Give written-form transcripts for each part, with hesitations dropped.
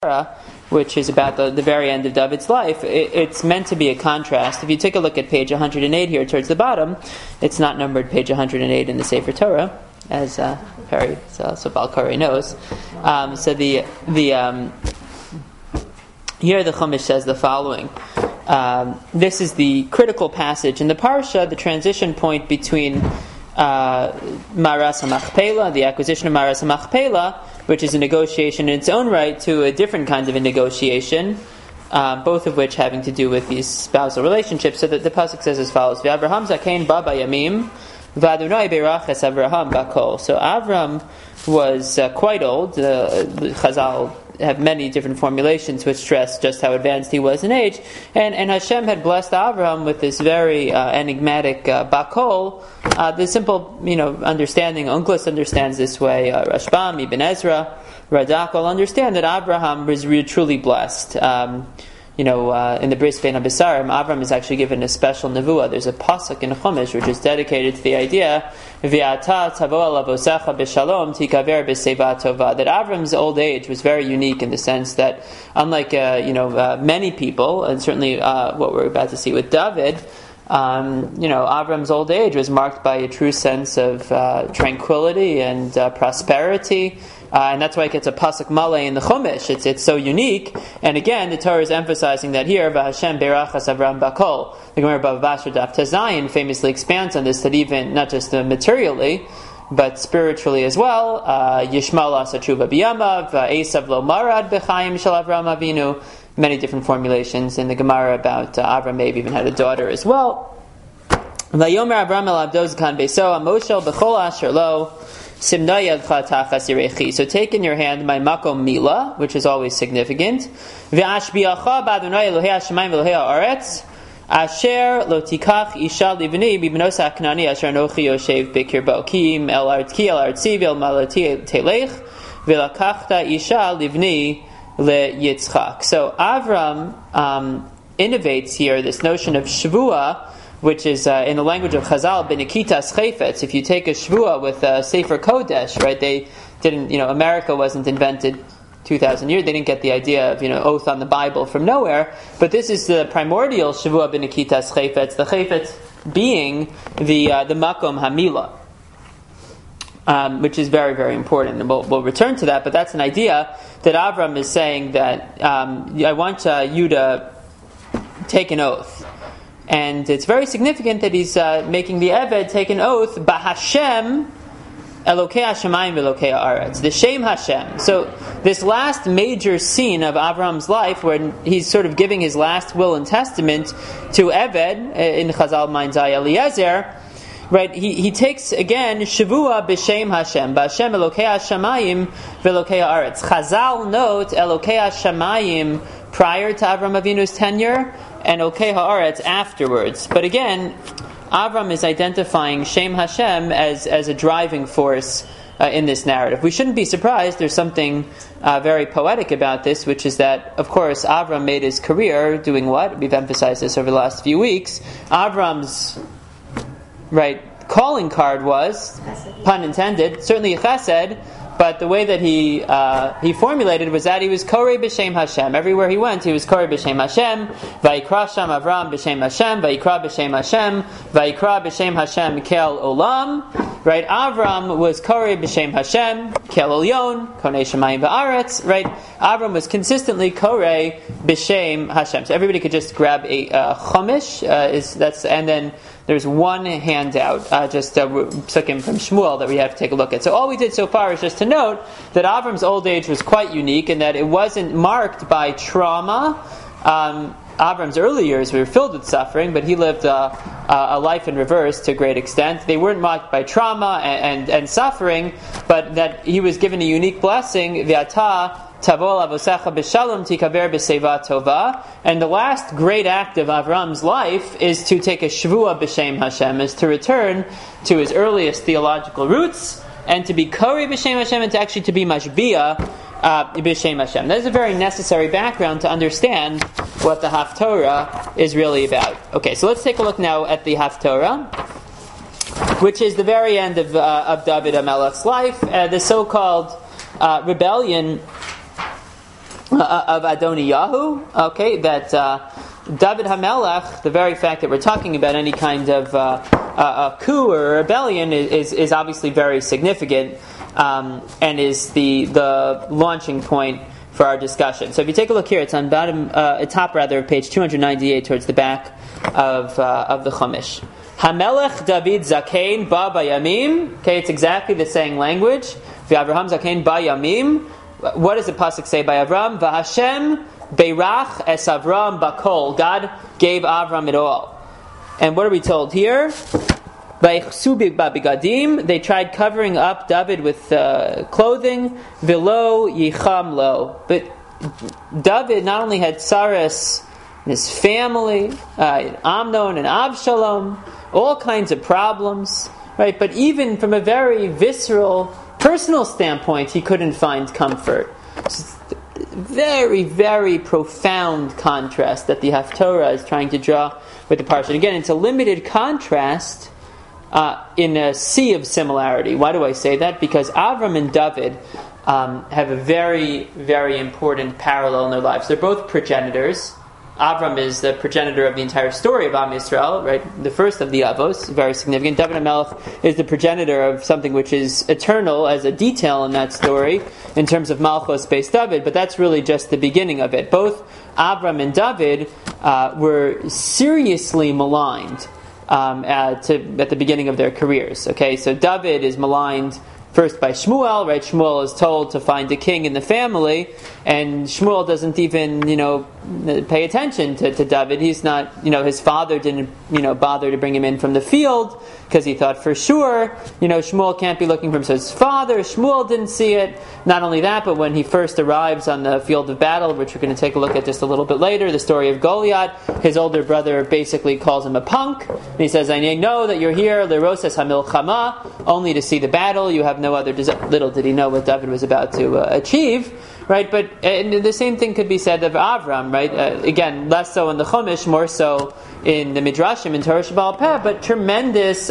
which is about the very end of David's life. It's meant to be a contrast. If you take a look at page 108 here towards the bottom, it's not numbered page 108 in the Sefer Torah, as Perry, so Balkari knows. Here the Chumash says the following. This is the critical passage in the Parsha, the transition point between Maras HaMachpelah, the acquisition of Maras HaMachpelah, which is a negotiation in its own right, to a different kind of a negotiation, both of which having to do with these spousal relationships. So that the pasuk says as follows: V'Avraham zakein ba bayamim, v'Adonai beraches Avraham bakol. So Avram was quite old. Chazal have many different formulations which stress just how advanced he was in age, and Hashem had blessed Avraham with this very enigmatic bakol. The simple, understanding, Onkelos understands this way. Rashbam, Ibn Ezra, Radak all understand that Abraham was truly blessed. In the Bris Bein HaBesarim, Avram is actually given a special nevuah. There's a pasuk in Chumash which is dedicated to the idea V'ata tavo alavosecha b'shalom tikaver b'seiva tova, that Avram's old age was very unique in the sense that, unlike many people, and certainly what we're about to see with David, Avram's old age was marked by a true sense of tranquility and prosperity. And that's why it gets a pasuk malay in the Chumash. It's so unique. And again, the Torah is emphasizing that here, V'Hashem berachas Avram bakol. The Gemara Bava Basra Daf Tezayin famously expands on this, that even, not just materially, but spiritually as well, Yishmael asa tshuva b'yamav, Esav lo marad b'chaim shel Avram Avinu. Many different formulations in the Gemara about Avram maybe even had a daughter as well. Vayomer Avram el abdo zkan beso amoshel b'chol asher lo. So take in your hand my makom mila, which is always significant. Asher lo tikach isha livni bibnos haknani asher anochi yoshev bikirbo ki el artzi vel malati telech velakachta isha livni le Yitzchak. So Avram innovates here this notion of shvua, which is in the language of Chazal, benikitas chayfetz. If you take a shvua with a Sefer Kodesh, right? They didn't, America wasn't invented 2,000 years. They didn't get the idea of, oath on the Bible from nowhere. But this is the primordial shvua benikitas chayfetz. The chayfetz being the makom hamila, which is very, very important. And we'll return to that. But that's an idea that Avram is saying that I want you to take an oath. And it's very significant that he's making the Eved take an oath, B'Hashem Elokei Hashemayim V'Elokei Haaretz, the Shem Hashem. So this last major scene of Avram's life, where he's sort of giving his last will and testament to Eved, in Chazal Mainzai Eliezer, right? He takes again Shavua B'Shem Hashem, B'Hashem Elokei Hashemayim V'Elokei Haaretz. Chazal note Elokei Hashemayim prior to Avram Avinu's tenure, and Elokei Haaretz afterwards. But again, Avram is identifying Shem Hashem as a driving force in this narrative. We shouldn't be surprised. There's something very poetic about this, which is that, of course, Avram made his career doing what? We've emphasized this over the last few weeks. Avram's calling card was, pun intended, certainly a chesed, but the way that he formulated was that he was Korei B'Shem Hashem. Everywhere he went, he was Korei B'Shem Hashem. Vayikra Sham Avram B'Shem Hashem. Vayikra B'Shem Hashem. Vayikra B'Shem Hashem Kel Olam. Right? Avram was Korei B'Shem Hashem. Kel Olyon. Konei Shemayim V'Aretz. Right? Avram was consistently Korei B'Shem Hashem. So everybody could just grab a chumash. And then there's one handout, just psukim from Shmuel that we have to take a look at. So all we did so far is just to note that Avram's old age was quite unique in that it wasn't marked by trauma. Avram's early years were filled with suffering, but he lived a life in reverse to a great extent. They weren't marked by trauma and suffering, but that he was given a unique blessing, V'ata Tavo lavosecha b'shalom tikaver b'seiva tova. And the last great act of Avram's life is to take a shvua b'shem Hashem, is to return to his earliest theological roots, and to be Korei b'shem Hashem, and to be mashbiya b'shem Hashem. That is a very necessary background to understand what the Haftorah is really about. Okay, so let's take a look now at the Haftorah, which is the very end of David HaMelech's life, the so-called rebellion of Adoniyahu. Okay, that David HaMelech, the very fact that we're talking about any kind of a coup or a rebellion is obviously very significant, and is the launching point for our discussion. So if you take a look here, it's on top of page 298 towards the back of the Chumash. Hamelech David Zakein ba bayamim. Okay, it's exactly the same language. V'Avraham Zakein ba yamim. What does the pasuk say by Avram? V'Hashem beirach es Avram bakol. God gave Avram it all. And what are we told here? V'Yichsu b'bigadim. They tried covering up David with clothing. V'lo yicham lo. But David not only had Saras and his family, Amnon and Avshalom, all kinds of problems, right? But even from a very visceral, personal standpoint, he couldn't find comfort. It's a very, very profound contrast that the Haftorah is trying to draw with the Parsha. Again, it's a limited contrast in a sea of similarity. Why do I say that? Because Avram and David have a very, very important parallel in their lives. They're both progenitors. Avram is the progenitor of the entire story of Am Yisrael, right? The first of the Avos, very significant. David HaMelech is the progenitor of something which is eternal as a detail in that story in terms of Malchus based David, but that's really just the beginning of it. Both Avram and David were seriously maligned at the beginning of their careers. Okay, so David is maligned first by Shmuel, right? Shmuel is told to find a king in the family, and Shmuel doesn't even, pay attention to David. He's not, his father didn't, bother to bring him in from the field because he thought for sure, Shmuel can't be looking for him. So his father, Shmuel, didn't see it. Not only that, but when he first arrives on the field of battle, which we're going to take a look at just a little bit later, the story of Goliath, his older brother basically calls him a punk. And he says, I know that you're here, Leroses HaMilchama, only to see the battle. You have no other desire. Little did he know what David was about to achieve. Right, but the same thing could be said of Avram, right? Again, less so in the Chumash, more so in the Midrashim, in Torah Shebaal Peh, but tremendous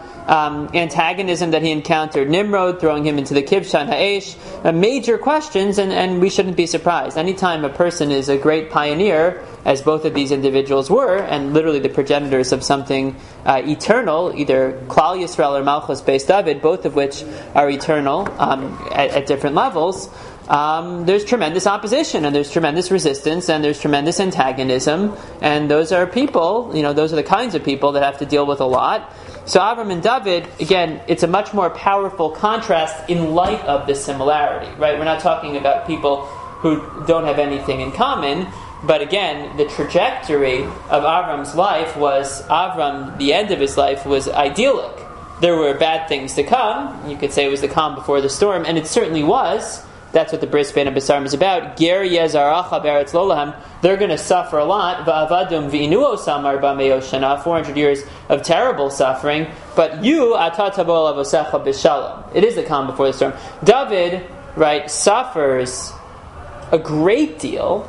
antagonism that he encountered. Nimrod throwing him into the Kibshan Ha'esh. Major questions, and we shouldn't be surprised. Anytime a person is a great pioneer, as both of these individuals were, and literally the progenitors of something eternal, either Klal Yisrael or Malchus based David, both of which are eternal at different levels, there's tremendous opposition, and there's tremendous resistance, and there's tremendous antagonism, and those are people, those are the kinds of people that have to deal with a lot. So Avram and David, again, it's a much more powerful contrast in light of this similarity, right? We're not talking about people who don't have anything in common, but again, the trajectory of Avram's life was, the end of his life was idyllic. There were bad things to come. You could say it was the calm before the storm, and it certainly was. That's what the Bris Bein HaBesarim is about. Ger Yezaracha Beretz Lolahem. They're going to suffer a lot. Va'avadum v'inuo samar b'me'o shana. 400 years of terrible suffering. But you, ata tavo lavosecha b'shalom. It is the calm before the storm. David, right, suffers a great deal,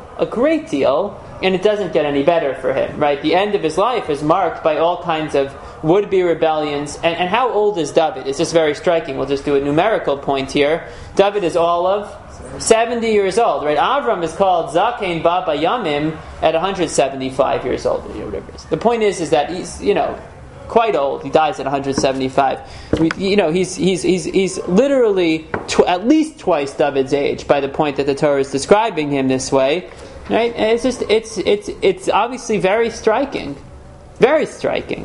and it doesn't get any better for him, right? The end of his life is marked by all kinds of would-be rebellions. And how old is David? It's just very striking. We'll just do a numerical point here. David is all of 70 years old, right? Avram is called Zakein Baba Yamim at 175 years old, whatever it is. The point is that he's, quite old. He dies at 175. He's literally at least twice David's age by the point that the Torah is describing him this way, right? And it's obviously very striking. Very striking.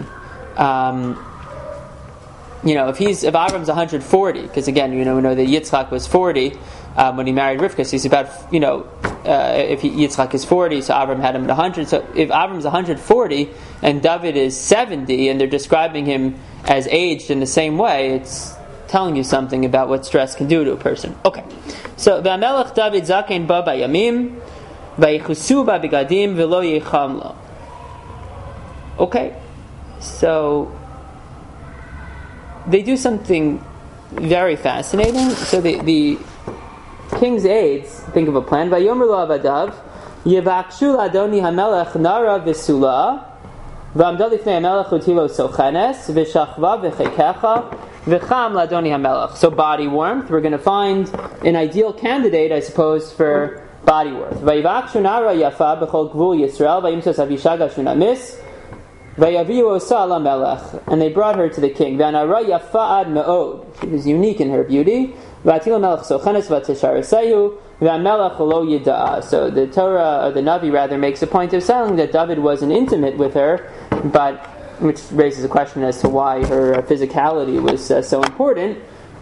If Avram's 140, because again, we know that Yitzchak was 40 when he married Rivka, so he's about, Yitzchak is 40, so Avram had him at 100. So if Avram's 140 and David is 70, and they're describing him as aged in the same way, it's telling you something about what stress can do to a person. Okay, so V'amelech David Zakein ba bayamim v'yichusu ba bigadim v'lo yicham lo. Okay. So they do something very fascinating. So the king's aides think of a plan. Vayomer lo avadav yevakshu ladoni hamelech nara v'sula v'amda lifnei hamelech utilo sochenes v'shachva v'chekecha v'cham ladoni hamelech. So body warmth. We're going to find an ideal candidate, I suppose, for body worth. Vayivakshu nara yafa b'chol gvul Yisrael vayimsos avishaga shunamis vayaviu osa ala melech, and they brought her to the king. V'anara yafa ad me'od, she was unique in her beauty. V'atila melech sochenes v'tisharasayu v'amelech lo yida'a. So the Torah, or the Navi rather, makes a point of saying that David wasn't intimate with her, but which raises a question as to why her physicality was so important,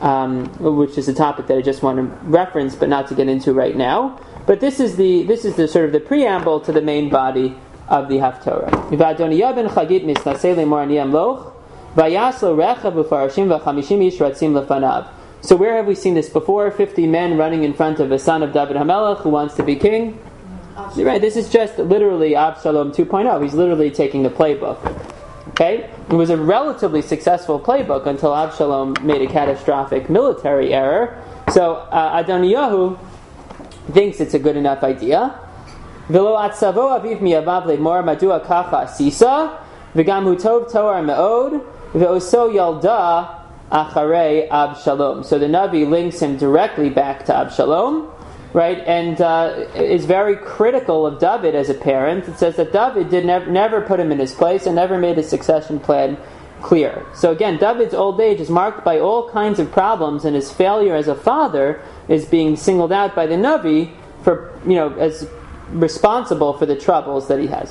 which is a topic that I just want to reference, but not to get into right now. But this is the sort of the preamble to the main body of the Haftorah. V'Adoniya ben Chagit misnasei lemor ani amloch vayaslo rechav ufarashim v'chamishim ish ratzim lefanav. So where have we seen this before? 50 men running in front of a son of David HaMelech who wants to be king. Right, this is just literally Absalom 2.0. He's literally taking the playbook. Okay? It was a relatively successful playbook until Absalom made a catastrophic military error. So Adoniyahu thinks it's a good enough idea. V'lo atzavo aviv mi'avav le'mor madua kacha sisa v'gam hu tov toar me'od v'oso yalda acharei Absalom. So the Navi links him directly back to Absalom, right? And is very critical of David as a parent. It says that David did never put him in his place and never made a succession plan clear. So again, David's old age is marked by all kinds of problems, and his failure as a father is being singled out by the Navi for, as responsible for the troubles that he has.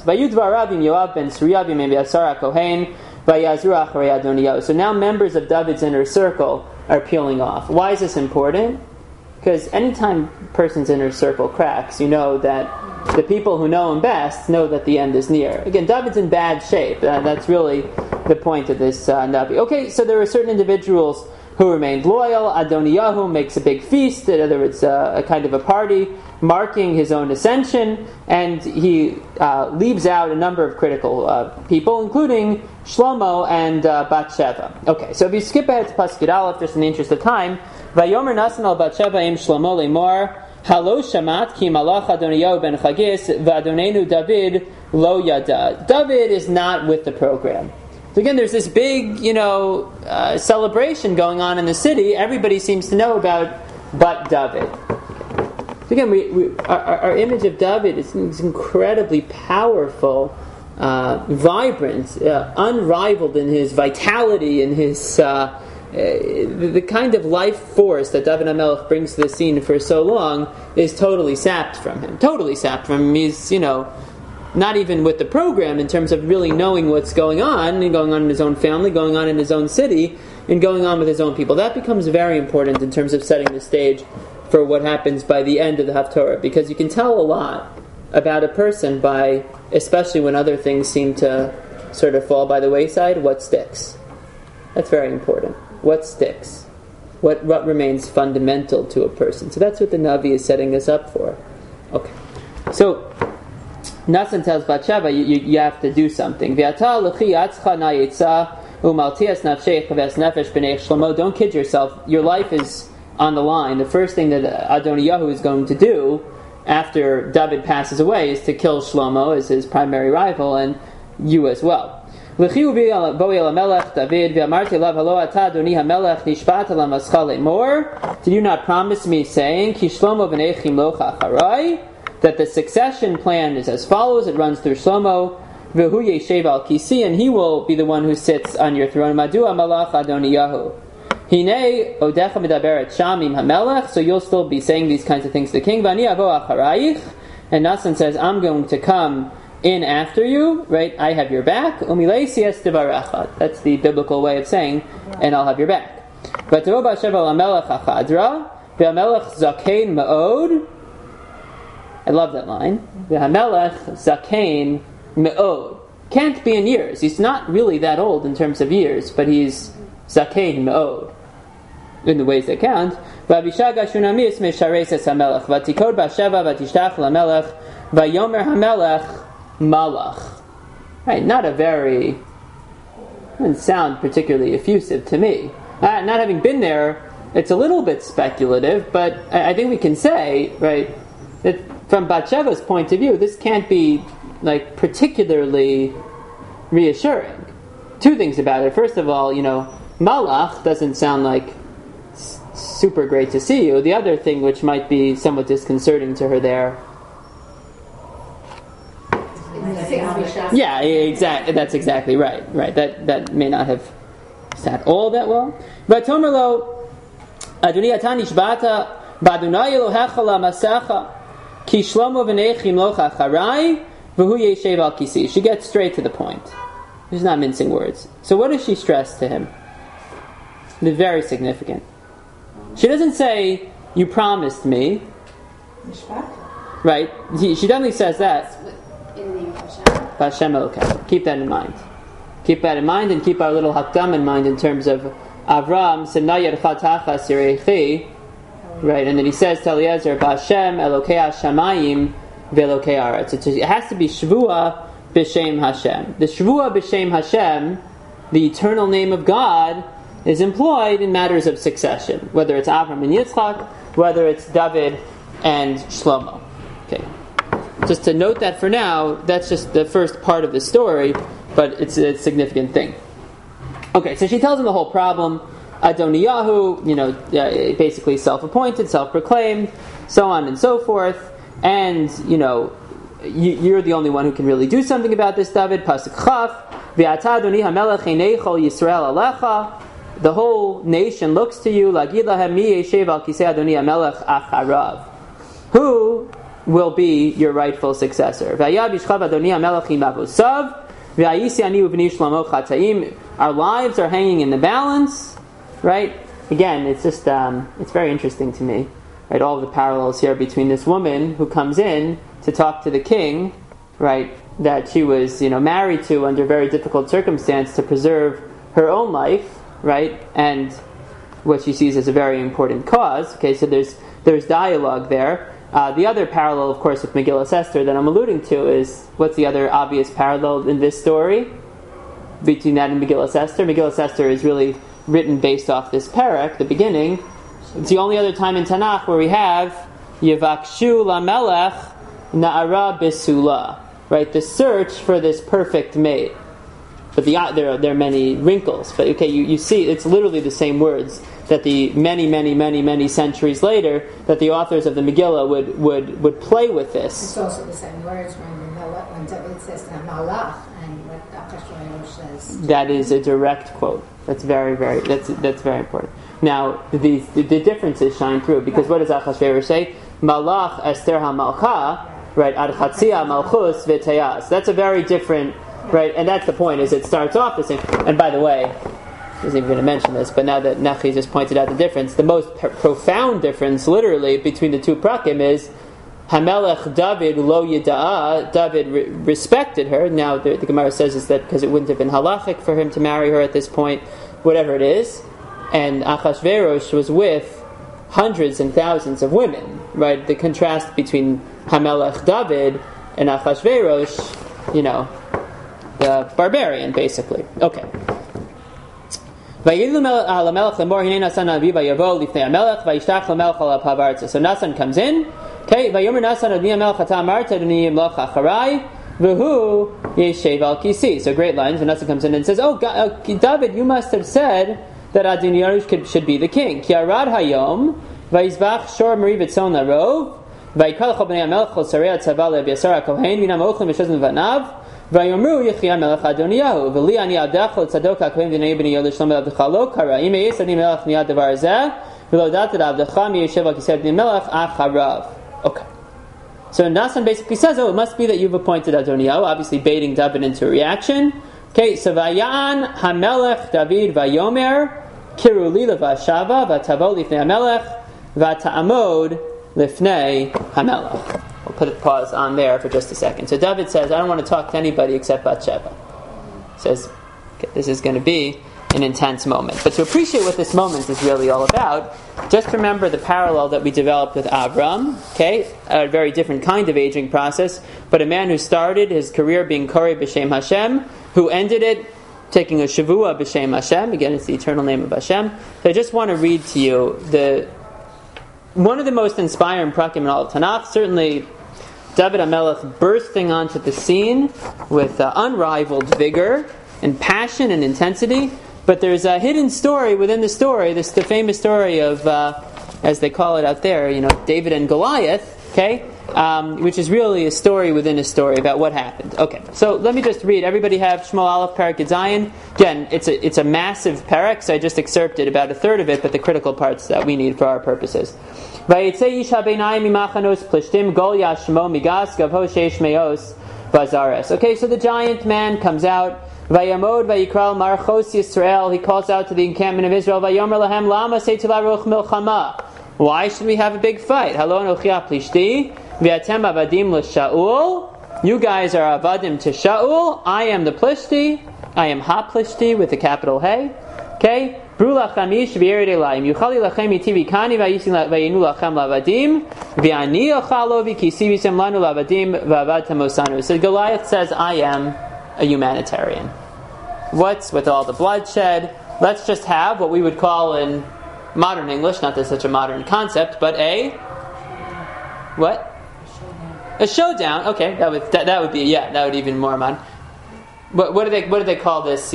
Yoav ben Tzruya v'Abiasar HaKohen v'yazru acharei Adoniyahu. So now members of David's inner circle are peeling off. Why is this important? Because anytime a person's inner circle cracks, you know that the people who know him best know that the end is near. Again, David's in bad shape. That's really the point of this Navi. Okay, so there are certain individuals who remained loyal. Adoniyahu makes a big feast, in other words, a kind of a party, marking his own ascension, and he leaves out a number of critical people, including Shlomo and Bathsheba. Okay, so if you skip ahead to Pasuk Aleph, just in the interest of time, Vayomer Nasan al Bathsheba im Shlomo lemor Halo shamat ki malach Adoniyahu ben Chagis v'Adonenu David lo yada. David is not with the program. So again, there's this big, celebration going on in the city. Everybody seems to know about, but David. So again, our image of David is incredibly powerful, vibrant, unrivaled in his vitality and his the kind of life force that David HaMelech brings to the scene for so long is totally sapped from him. Totally sapped from him. He's, not even with the program in terms of really knowing what's going on, and going on in his own family, going on in his own city, and going on with his own people. That becomes very important in terms of setting the stage for what happens by the end of the Haftorah, because you can tell a lot about a person by, especially when other things seem to sort of fall by the wayside, what sticks. That's very important. What sticks? What remains fundamental to a person? So that's what the Navi is setting us up for. Okay. So Nasan tells Bathsheba, you have to do something. Don't kid yourself. Your life is on the line. The first thing that Adoniyahu is going to do after David passes away is to kill Shlomo as his primary rival, and you as well. Did you not promise me, saying, that the succession plan is as follows? It runs through Shlomo, and he will be the one who sits on your throne. Madua malach Adoniyahu. Hine odecha medaberet shamim hamelech. So you'll still be saying these kinds of things to the king. Vani avo acharayich. And Nasan says, I'm going to come in after you, right? I have your back. Umileisias tivarecha. That's the biblical way of saying, and I'll have your back. V'tavo Bathsheba lamelech achadra, v'amelech zakein ma'od. I love that line. V'hamelech zakein me'od. Can't be in years. He's not really that old in terms of years, but he's zakein me'od in the ways that count. V'abishaga shunamis meshareses hamelech. V'tikod Bathsheba v'tishtach lamelech. V'yomer hamelech malach. Right, not a very... doesn't sound particularly effusive to me. Not having been there, it's a little bit speculative, but I think we can say, right, that from Bathsheba's point of view, this can't be particularly reassuring. Two things about it. First of all, malach doesn't sound like super great to see you. The other thing which might be somewhat disconcerting to her there. Yeah, exactly. That's exactly right. Right. That may not have sat all that well. But Tomerlo, Adoni Atani Shbata, Badunai Elohechala Masecha, Ki Shlomo v'neichim locha charai, v'hu yeshev al kisi. She gets straight to the point. She's not mincing words. So what does she stress to him? It's very significant. She doesn't say, "You promised me." Right? She definitely says that. In the name of Hashem. Hashem Elokeh. Keep that in mind. Keep that in mind, and keep our little hakdam in mind in terms of Avram. Senayar chatacha sirechi. Right, and then he says to Eliezer, "B'Hashem Elokei Hashamayim ve'Elokei Haaretz." It has to be Shvua b'Shem Hashem. The Shvua b'Shem Hashem, the eternal name of God, is employed in matters of succession, whether it's Avram and Yitzchak, whether it's David and Shlomo. Okay, just to note that for now, that's just the first part of the story, but it's a significant thing. Okay, so she tells him the whole problem. Adoniyahu, basically self-appointed, self-proclaimed, so on and so forth, and you're the only one who can really do something about this, David. Pasuk Chaf, V'ata Adoni hamelech einei chol Yisrael alecha. The whole nation looks to you. Lagid lahem mi yeshev al kisei Adoni hamelech acharav. Who will be your rightful successor? V'ayad yishchav Adoni hamelech im avusav. V'ayisi ani uvni shlomo chataim. Our lives are hanging in the balance. Right? Again, it's just it's very interesting to me. Right? All of the parallels here between this woman who comes in to talk to the king, right? That she was, married to under very difficult circumstance to preserve her own life, right? And what she sees as a very important cause. Okay, so there's dialogue there. The other parallel, of course, with Megillas Esther that I'm alluding to is, what's the other obvious parallel in this story between that and Megillas Esther? Megillas Esther is really written based off this parak, the beginning. It's the only other time in Tanakh where we have Yevakshu lamelech na'ara bisula, right? The search for this perfect mate. But there are many wrinkles. But okay, you see, it's literally the same words that the many centuries later that the authors of the Megillah would play with this. It's also the same words when David says malach and what Achashverosh says. That is a direct quote. That's very important. Now, the differences shine through, because what does Achashverosh say? Malach Esther HaMalcha, right? Ad Chatzia Malchus V'Teyas. That's a very different, right? And that's the point, is it starts off the same. And by the way, I wasn't even going to mention this, but now that Nachi just pointed out the difference, the most profound difference, literally, between the two prakim is Hamelech David lo yida'ah. David respected her. Now the Gemara says is that because it wouldn't have been halachic for him to marry her at this point, whatever it is. And Achashverosh was with hundreds and thousands of women. Right? The contrast between Hamelech David and Achashverosh, the barbarian, basically. Okay. So Nasan comes in. Okay, so great lines. When Nasan comes in and says, "Oh, David, you must have said that Adoniyahu should be the king." Kiarad hayom vayizbach shor merivitzon larov vayikal chobnei hamelech chol sarei tzava lebiasar hakohen minam ochlim v'shazim vanav vayomru yichya melech Adoniyahu v'li ani adachol tzadok hakohen v'nei b'nei yol shlom avdecha lo kara im yis ani melech niyad devar zeh v'lo datet avdecha mi yeshev al kisei b'nei melech acharav. Okay. So Nasan basically says, it must be that you've appointed Adoniyahu, obviously baiting David into a reaction. Okay, so Vayan Hamelech David Vayomer Kiruli Levashava Vatavo Lifnei Hamelech Vata'amod Lifnei Hamelech. We'll put a pause on there for just a second. So David says, I don't want to talk to anybody except Bathsheba. Says, okay, this is going to be an intense moment. But to appreciate what this moment is really all about, just remember the parallel that we developed with Avram, okay? A very different kind of aging process, but a man who started his career being Korei B'Shem Hashem, who ended it taking a Shavua B'Shem Hashem. Again, it's the eternal name of Hashem. So I just want to read to you one of the most inspiring prakim in all of Tanakh, certainly David HaMelech bursting onto the scene with unrivaled vigor and passion and intensity. But there's a hidden story within the story, the famous story of as they call it out there, David and Goliath, okay, which is really a story within a story about what happened. Okay, so let me just read. Everybody have Shmuel Aleph, Perek Zayin. Again, it's a massive perek, so I just excerpted about a third of it, but the critical parts that we need for our purposes. Vayitzei ish habeinaim mimachanos plishtim Goliath shmo migas gavho sheish meos bazares. Okay, so the giant man comes out. Vayamod vayikral marchos Yisrael. He calls out to the encampment of Israel. Vayomer lahem lama seitu laruch milchama. Why should we have a big fight? Halo anochi plishti v'atem avadim l'Shaul. You guys are avadim to Shaul. I am the plishti. I am ha plishti with a capital Hey. Okay. Brula chamish v'yered elayim. Yuchali lachem iti v'kani v'yinu lachem lavadim v'ani ochalo v'kisi v'sem lanu lavadim v'avad tamosanu. So Goliath says, I am a humanitarian. What's with all the bloodshed? Let's just have what we would call in modern English, not that it's such a modern concept, but what? A showdown. Okay, that would be that would even more modern. What do they call this?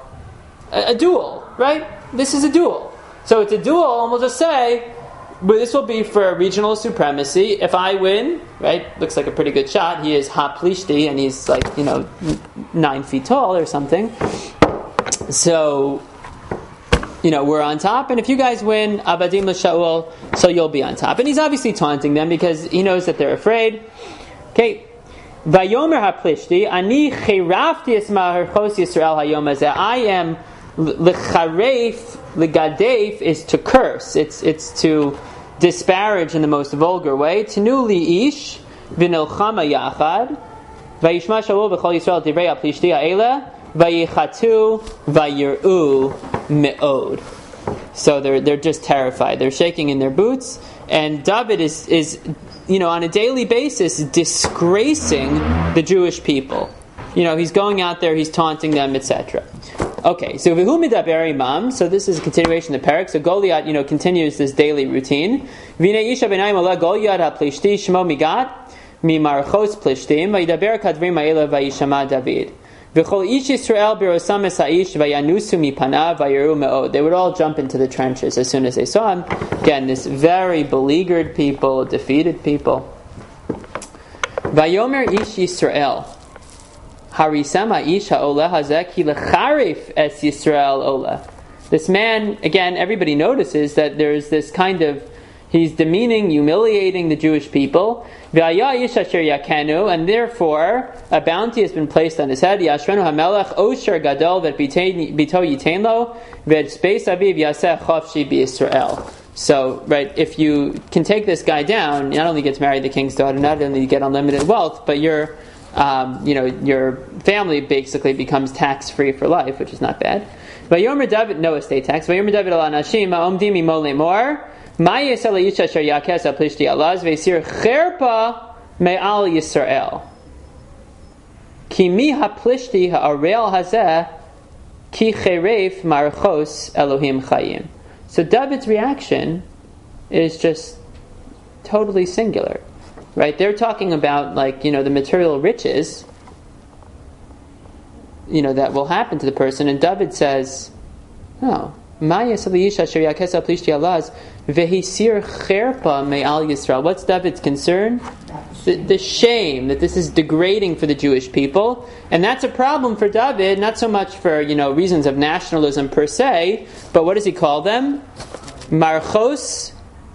A duel, right? This is a duel. So it's a duel, and we'll just say, this will be for regional supremacy. If I win, right, looks like a pretty good shot. He is ha-plishti, and he's 9 feet tall or something. So, we're on top. And if you guys win, abadim l'Shaul, so you'll be on top. And he's obviously taunting them because he knows that they're afraid. Okay. Vayomer ha-plishti, ani chirafti esma harchos Yisrael hayom hazeh. I am L'charef, l'gadef is to curse. It's to disparage in the most vulgar way. Tenu li ish v'nilchama yachad vayishma Shaul v'chol Yisrael divrei ha-plishti ha'ela vayichatu vayiru me'od. So they're just terrified. They're shaking in their boots. And David is on a daily basis disgracing the Jewish people. He's going out there, he's taunting them, etc. Okay, so v'hu midaber imam. So this is a continuation of the parak. So Goliath, continues this daily routine. V'nei isha b'nayim ala Goliath ha-plishti shmo migat mimarchos plishtim v'yidaber kadvrim ha'ela v'yishama David v'chol ish Yisrael b'rosam es ha'ish v'yanusu mipanav v'yiru me'od. They would all jump into the trenches as soon as they saw him. Again, this very beleaguered people, defeated people. Vayomer ish Yisrael. Harisama isha ola hazek hi lecharif es Yisrael ola. This man, again, everybody notices that there's this kind of, he's demeaning, humiliating the Jewish people. V'aya ish asher yakenu, and therefore a bounty has been placed on his head. Yashrenu hamelech osher gadol vet bito yitain lo vet space aviv yaseh chofshi b'Yisrael. So, right, if you can take this guy down, you not only get to marry the king's daughter, not only you get unlimited wealth, but your family basically becomes tax-free for life, which is not bad. Vayomer David, no estate tax. Vayomer David al anashim ma'omdim imo lemor ma'yes el yisha asher yakes al plishti alaz ve'sir cherpa me'al Yisrael ki mi ha-plishti ha'arel hazeh ki cheref marchos Elohim chayim. So David's reaction is just totally singular. Right? They're talking about the material riches, that will happen to the person, and David says, no. What's David's concern? The shame that this is degrading for the Jewish people, and that's a problem for David, not so much for reasons of nationalism per se, but what does he call them? Marchos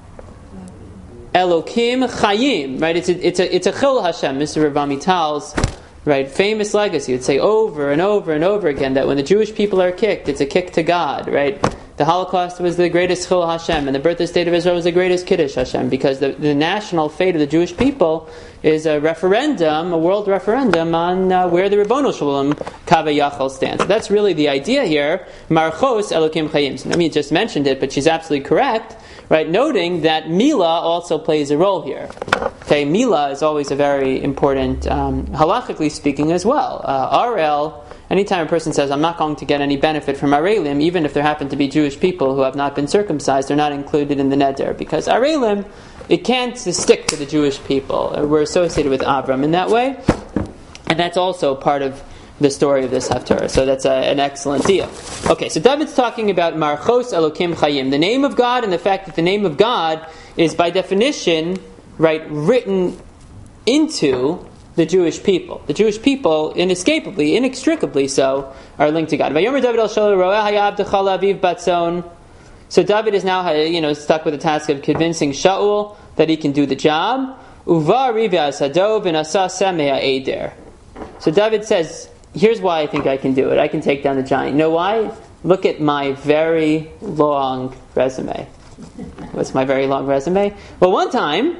Elokim Chayim, right? It's a Chil Hashem. Mr. Rav Amital's famous legacy would say over and over and over again that when the Jewish people are kicked, it's a kick to God, right? The Holocaust was the greatest Chil Hashem, and the birth of the state of Israel was the greatest Kiddush Hashem, because the national fate of the Jewish people is a referendum, a world referendum on where the Ribbono Shalom Kaveh Yachal stands. So that's really the idea here. Marchos Elokim Chayim. So Nami just mentioned it, but she's absolutely correct. Right, noting that Mila also plays a role here. Okay, Mila is always a very important, halachically speaking as well. Arel, anytime a person says, I'm not going to get any benefit from Arelim, even if there happen to be Jewish people who have not been circumcised, they're not included in the neder, because Arelim, it can't stick to the Jewish people. We're associated with Avram in that way. And that's also part of the story of this Haftarah. So that's an excellent deal. Okay, so David's talking about Marchos Elokim Chayim, the name of God, and the fact that the name of God is by definition, right, written into the Jewish people. The Jewish people, inescapably, inextricably so, are linked to God. So David is now, stuck with the task of convincing Shaul that he can do the job. So David says, here's why I think I can do it. I can take down the giant. You know why? Look at my very long resume. What's my very long resume? Well, one time,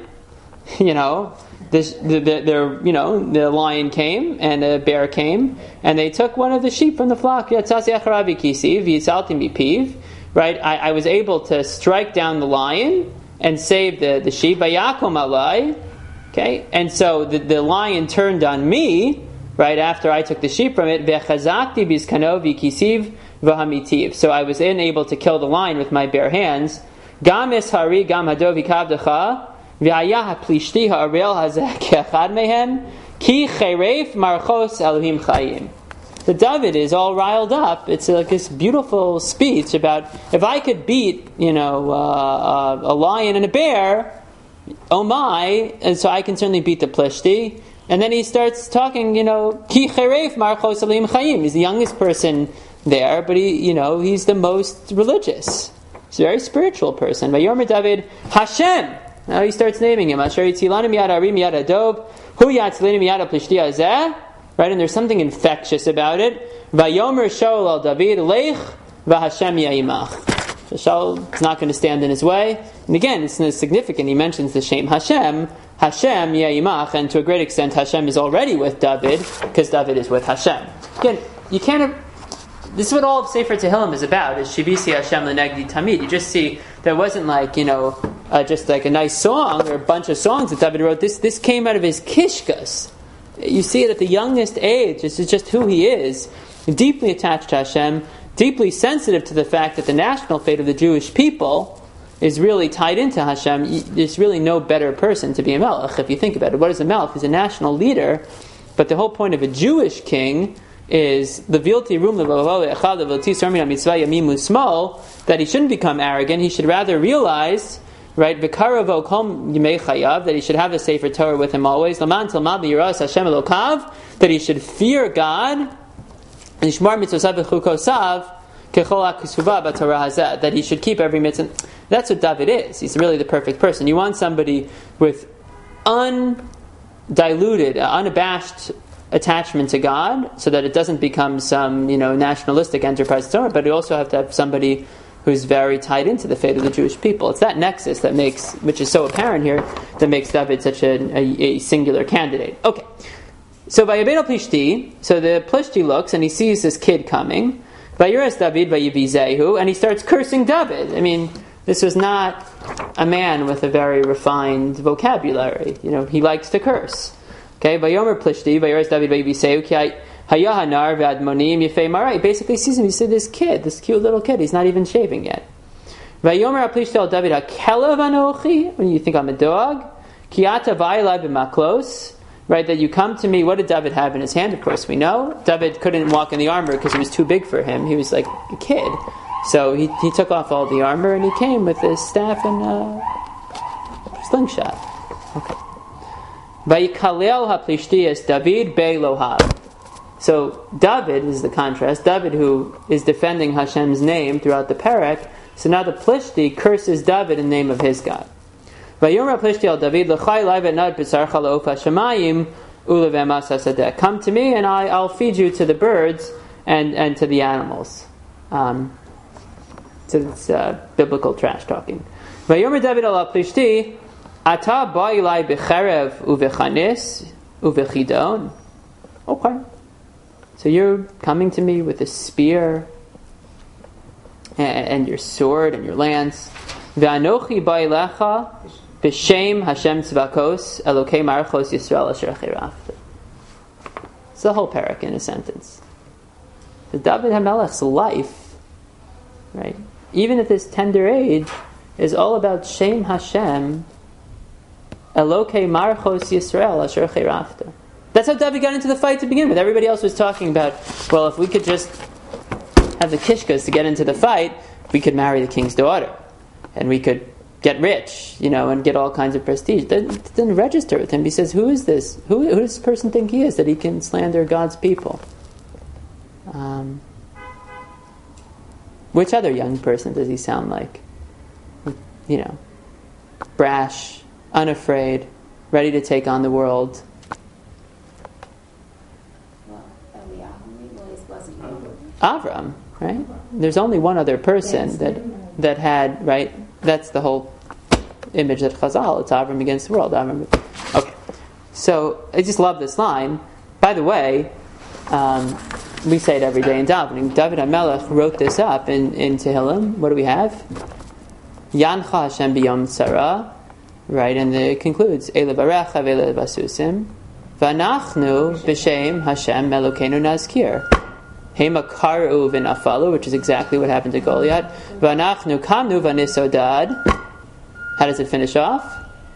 the lion came and a bear came, and they took one of the sheep from the flock. Right? I was able to strike down the lion and save the sheep. Okay? And so the lion turned on me right after I took the sheep from it. So I was able to kill the lion with my bare hands. So David is all riled up. It's like this beautiful speech about if I could beat, a lion and a bear, oh my, and so I can certainly beat the Plishti. And then he starts talking, Ki cheref marchos elohim chayim. He's the youngest person there, but he's the most religious. He's a very spiritual person. Vayomer David, Hashem. Now he starts naming him. Asher yitzilanim yad arim yad adog, hu yatzlinim yad plishti hazeh. Right, and there's something infectious about it. Vayomer Shaul al David lech v'Hashem ya'imach. So Shaul is not going to stand in his way. And again, it's significant. He mentions the shame Hashem ya'imach, and to a great extent, Hashem is already with David because David is with Hashem. Again, you can't have. This is what all of Sefer Tehillim is about: is Shivisi Hashem lenegdi tamid. You just see there wasn't just like a nice song or a bunch of songs that David wrote. This came out of his kishkas. You see it at the youngest age. This is just who he is. Deeply attached to Hashem, deeply sensitive to the fact that the national fate of the Jewish people is really tied into Hashem. There's really no better person to be a melech, if you think about it. What is a melech? He's a national leader, but the whole point of a Jewish king is that he shouldn't become arrogant. He should rather realize, right, that he should have the Sefer Torah with him always. That he should fear God. That he should keep every mitzvah. That's what David is. He's really the perfect person. You want somebody with undiluted, unabashed attachment to God, so that it doesn't become some nationalistic enterprise. But you also have to have somebody who's very tied into the fate of the Jewish people. It's that nexus that makes, which is so apparent here, that makes David such a singular candidate. Okay, so Vayabed Plishti, so the Plishti looks and he sees this kid coming. Vayiras David Vayivizehu, and he starts cursing David. I mean, this was not a man with a very refined vocabulary. He likes to curse. Okay, Vayomer Plishti, Vayiras David Vayivizehu, Hayahanar v'admonim yefei marai. Basically sees him. He said, this cute little kid, he's not even shaving yet. Vayomer Plishti al David hakelav anochi. When you think I'm a dog, kiata va'ilai b'maklos. Right, that you come to me. What did David have in his hand? Of course, we know David couldn't walk in the armor because it was too big for him. He was like a kid, so he took off all the armor and he came with his staff and slingshot. Okay. Vayikalel haplishti es David be'Elohav. So David is the contrast. David, who is defending Hashem's name throughout the parak. So now the Plishti curses David in the name of his God. Come to me and I'll feed you to the birds and to the animals. So it's biblical trash talking. Vayomer David al Plishti, Ata ba'ilai b'cherev uvechanis uvechidon. Okay. So you're coming to me with a spear and your sword and your lance. Ve'anochi ba'ilecha b'shem Hashem tzvakos Elokei marchos Yisrael asher chirafta. It's the whole parak in a sentence. The David HaMelech's life, right, even at this tender age, is all about Shem Hashem Elokei marchos Yisrael asher chirafta. That's how David got into the fight to begin with. Everybody else was talking about, well, if we could just have the kishkas to get into the fight, we could marry the king's daughter. And we could get rich, and get all kinds of prestige. That didn't register with him. He says, who is this? Who does this person think he is that he can slander God's people? Which other young person does he sound like? Brash, unafraid, ready to take on the world. Avram, right? There's only one other person that had, right? That's the whole image that Chazal, it's Avram against the world. Okay. So, I just love this line. By the way, we say it every day in davening. David HaMelech wrote this up in Tehillim. What do we have? Yancha Hashem biyom tzara, right? And it concludes, Ele barecha v'ele basusim, v'anachnu b'shem Hashem Elokeinu nazkir. Hema karu v'nafalu, which is exactly what happened to Goliath. V'anachnu kamnu v'nisodad. How does it finish off?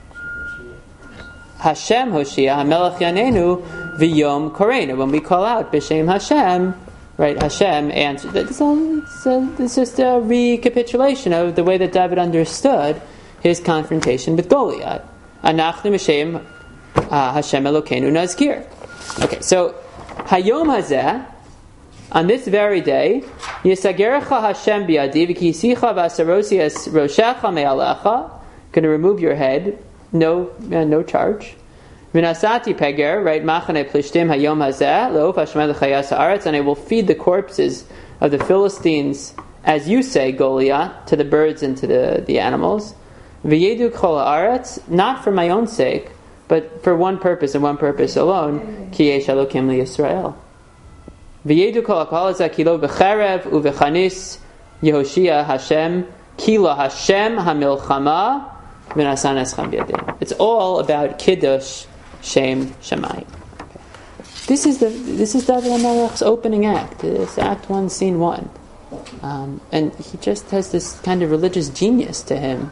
Hashem Hoshia HaMelech Yanenu v'yom koreinu. When we call out b'shem Hashem, right? Hashem answers. It's just a recapitulation of the way that David understood his confrontation with Goliath. Anachnu b'shem Hashem Elokeinu nazkir. Okay, so Hayom hazeh. On this very day, Yisagerecha Hashem bi'adi v'kisicha v'asarosi es roshecha me'alecha. Going to remove your head, no charge. V'nasati peger, right? Machane plishtim hayom hazeh le'of Hashem l'chayas haaretz, and I will feed the corpses of the Philistines, as you say, Goliath, to the birds and to the animals. V'yedu kol haaretz, not for my own sake, but for one purpose and one purpose alone. Ki yesh Elokim liYisrael. V'yedu kol hakol hazeh kilo b'cherev u'v'chanis Yehoshia Hashem kilo Hashem hamilchama v'nasan eschem b'yadim. It's all about kiddush shem shemayim. Okay. This is David HaMelech's opening act. It's Act 1, Scene 1, and he just has this kind of religious genius to him.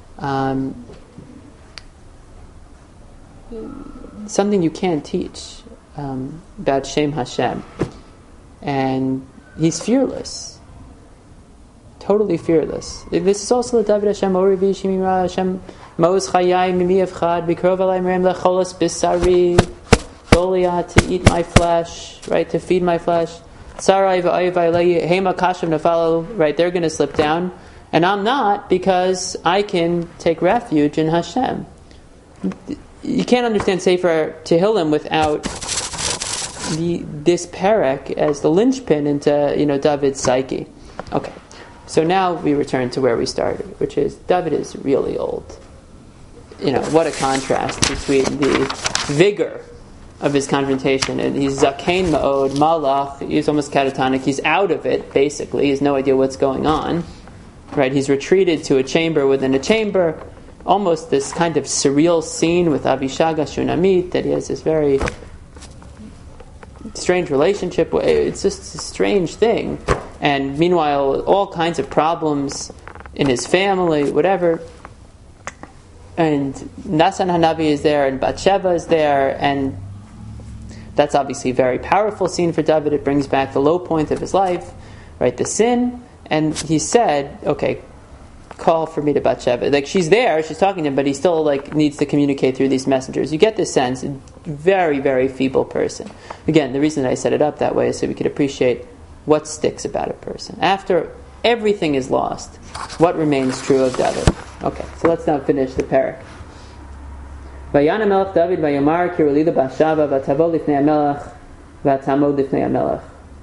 Something you can't teach about Shem Hashem. And he's fearless, totally fearless. This is also the David Hashem Orivi Shemira Hashem Moz Chayai Mimi Evchad Bikrov Alay Merem Lecholas Bisari Goliath, to eat my flesh, right? To feed my flesh. Sarai v'ayvay Hema Kashav Nafalo, right? They're going to slip down, and I'm not, because I can take refuge in Hashem. You can't understand Sefer Tehillim without this parak as the linchpin into David's psyche. Okay, so now we return to where we started, which is David is really old. What a contrast between the vigor of his confrontation, and he's zakein ma'od malach. He's almost catatonic. He's out of it basically. He has no idea what's going on. Right? He's retreated to a chamber within a chamber. Almost this kind of surreal scene with Abishag Shunamit, that he has this very strange relationship. It's just a strange thing. And meanwhile, all kinds of problems in his family, whatever. And Nasan Hanavi is there, and Bathsheba is there, and that's obviously a very powerful scene for David. It brings back the low point of his life, right? The sin. And he said, okay, call for me to Bathsheba. Like, she's there, she's talking to him, but he still needs to communicate through these messengers. You get this sense, a very, very feeble person. Again, the reason that I set it up that way is so we could appreciate what sticks about a person. After everything is lost, what remains true of David? Okay, so let's now finish the parak. Vayana melech David vayomar ki rulida Bathsheba vatavo lifnei hamelech vatamod lifnei hamelech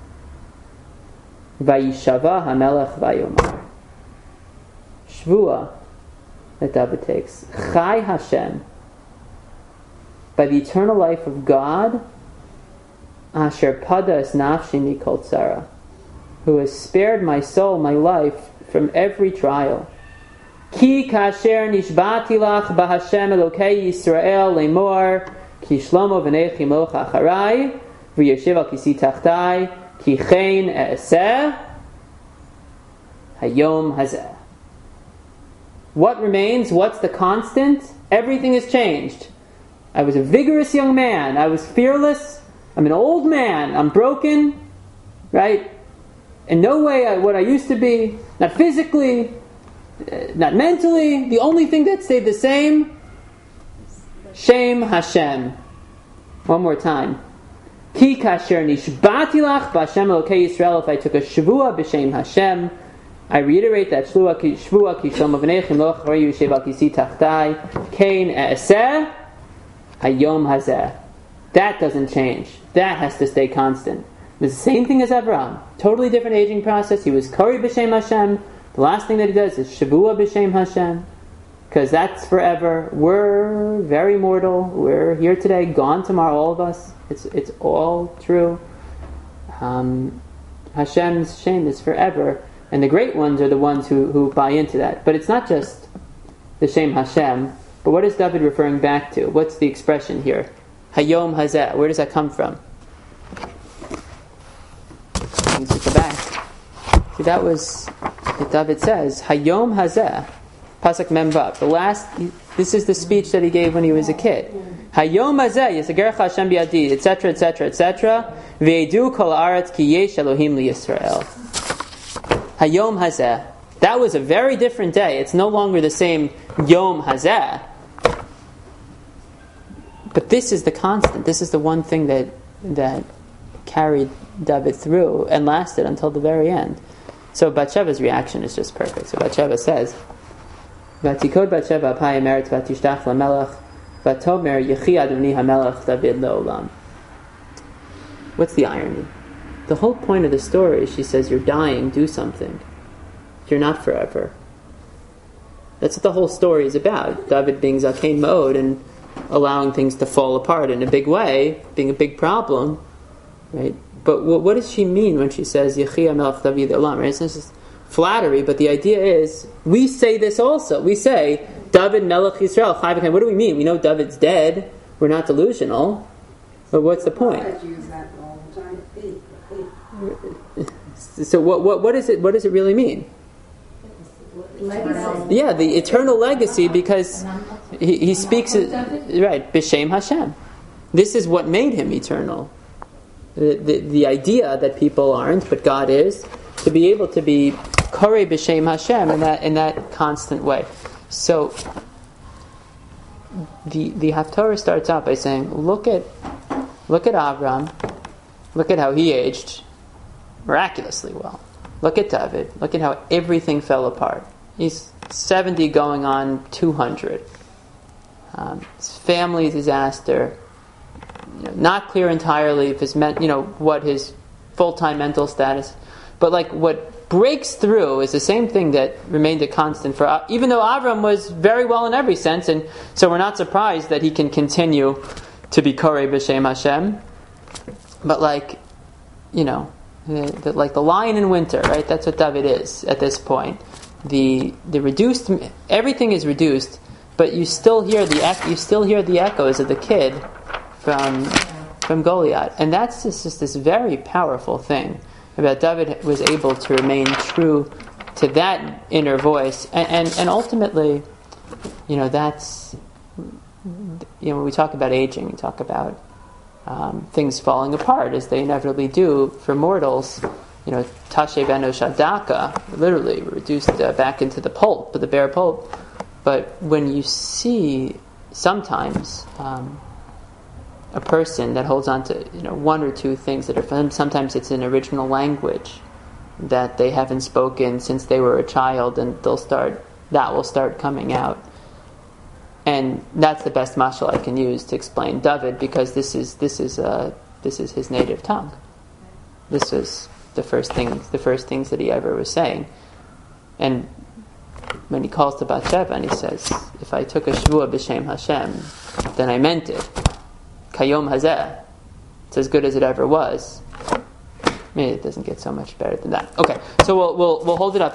vayishava hamelech vayomar. Shvua that David takes. Chai Hashem, by the eternal life of God, Asher Padas Nafshi Mikol Tzara, who has spared my soul, my life, from every trial. Ki kasher nishbati lach b'Hashem Elokei Yisrael lemor ki shlomo v'nei chimoch acharai v'yeshiv al kisi tachtai ki chen e'eseh hayom hazeh. What remains? What's the constant? Everything has changed. I was a vigorous young man. I was fearless. I'm an old man. I'm broken, right? In no way what I used to be. Not physically, not mentally. The only thing that stayed the same, Shem Hashem. One more time. Ki kasher nishbati lach b'Hashem Elokei Yisrael. If I took a shavua b'Shem Hashem, I reiterate that shvua ki shom avnechim loch rayu sheva kisi tachtai kain e'aseh hayom hazeh. That doesn't change. That has to stay constant. It's the same thing as Avraham. Totally different aging process. He was kari b'Shem Hashem. The last thing that he does is shavua b'Shem Hashem, because that's forever. We're very mortal. We're here today, gone tomorrow. All of us. It's all true. Hashem's Shem is forever. And the great ones are the ones who buy into that. But it's not just the Shem Hashem, but what is David referring back to? What's the expression here? Hayom Hazeh. Where does that come from? Let's go back. See, that was what David says. Hayom Hazeh. Pasuk Memvav. The last, this is the speech that he gave when he was a kid. Hayom Hazeh Yisagercha Hashem Biyadi, etc., etc., etc. Ve'edu kol haaretz ki yesh Elohim liYisrael. Hayom Hazeh. That was a very different day. It's no longer the same Yom Hazeh. But this is the constant. This is the one thing that carried David through and lasted until the very end. So Bathsheba's reaction is just perfect. So Bathsheba says, "Vatikod Bathsheba apayim eretz vatishtach lamelech vatomer yechi adoni hamelech David leolam." What's the irony? The whole point of the story, she says, you're dying, do something. You're not forever. That's what the whole story is about. David being Zakein Ma'od and allowing things to fall apart in a big way, being a big problem, right? But what does she mean when she says Yechi HaMelech David Olam? Right? It's not just flattery, but the idea is we say this also. We say David Melech Yisrael Chai V'Kaim. What do we mean? We know David's dead. We're not delusional. But what's the point? So what does it really mean? Legacy. Yeah, the eternal legacy, because he speaks right b'Shem Hashem. This is what made him eternal. The idea that people aren't, but God is, to be able to be Korei b'Shem Hashem in that constant way. So the Haftorah starts out by saying, look at Avram, look at how he aged miraculously well. Look at David. Look at how everything fell apart. He's 70 going on 200. His family disaster. Not clear entirely if his what his full-time mental status. But what breaks through is the same thing that remained a constant for, even though Avram was very well in every sense, and so we're not surprised that he can continue to be Korei b'Shem Hashem. But the lion in winter, right? That's what David is at this point. The reduced, everything is reduced, but you still hear the echoes of the kid from Goliath, and that's just this very powerful thing about David was able to remain true to that inner voice, and ultimately, that's when we talk about aging, we talk about things falling apart as they inevitably do for mortals. Tashe Beno Shadaka, literally reduced back into the pulp, the bare pulp. But when you see sometimes a person that holds on to one or two things that are, sometimes it's an original language that they haven't spoken since they were a child, and that will start coming out. And that's the best mashal I can use to explain David, because this is his native tongue. This was the first things that he ever was saying. And when he calls to Bathsheba and he says, if I took a shvua b'Shem Hashem, then I meant it. Kayom hazeh. It's as good as it ever was. Maybe it doesn't get so much better than that. Okay, so we'll hold it up.